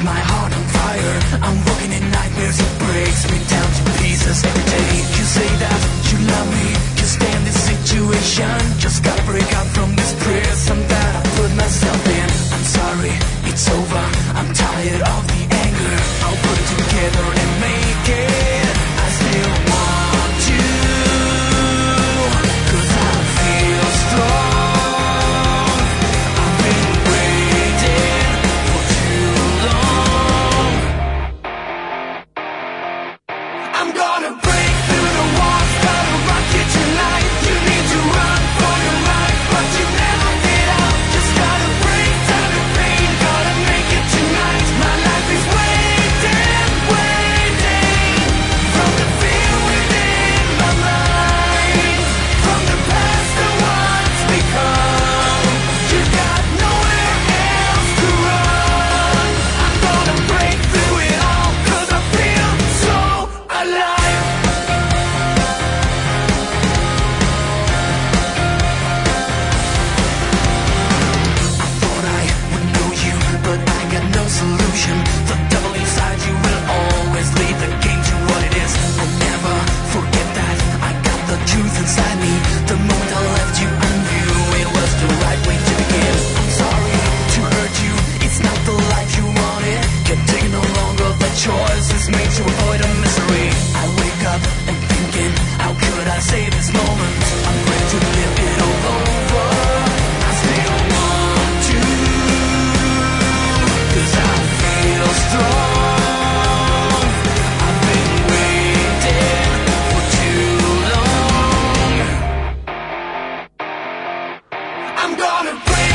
my heart on fire. I'm walking in nightmares, it breaks me down to pieces every day. You say that you love me, you stand this situation. Just gotta break out from this prison that I put myself in. I'm sorry, it's over, I'm tired of the anger. I'll put it together and make it. I still want you, 'cause I feel strong. I've been waiting for too long. I'm gonna break through the walls, gonna rock you tonight. You need to run for your life, but you never get out. Just gotta break down the pain, gotta make it tonight. My life is waiting, waiting. From the fear within my mind, from the past to what's become. You got nowhere else to run. I'm gonna break through it all, 'cause I feel so alive. I thought I would know you, but I got no solution. The devil inside you will always lead the game to what it is. I never forget that I got the truth inside me. The moment I left you, I knew it was the right way to begin. I'm sorry to hurt you, it's not the life you wanted. Can't take it no longer, the choice is made to avoid a misery. I wake up and thinking, how could I save this moment? I'm ready to live it all over. I still want you, 'cause I feel strong. I've been waiting for too long. I'm gonna break